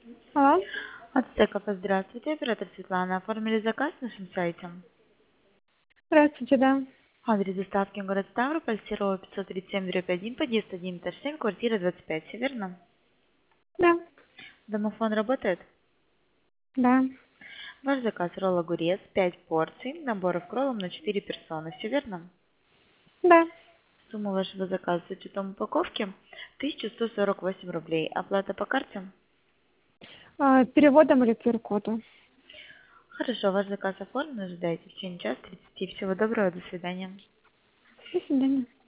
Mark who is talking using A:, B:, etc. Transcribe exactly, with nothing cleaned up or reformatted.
A: Алло.
B: От Стекова, здравствуйте, оператор Светлана. Оформили заказ на нашем сайте.
A: Здравствуйте, да.
B: Адрес доставки город Ставрополь, Серова пятьсот тридцать семь, дробь один, подъезд один, этаж семь, квартира двадцать пять, все верно?
A: Да.
B: Домофон работает?
A: Да.
B: Ваш заказ ролл огурец, пять порций, наборов кроллом на четыре персоны, все верно?
A: Да.
B: Сумма вашего заказа с учетом упаковки тысяча сто сорок восемь рублей. Оплата по карте?
A: А, переводом или ку ар кодом?
B: Хорошо, ваш заказ оформлен, ожидайте в течение часа тридцати. Всего доброго, до свидания.
A: До свидания.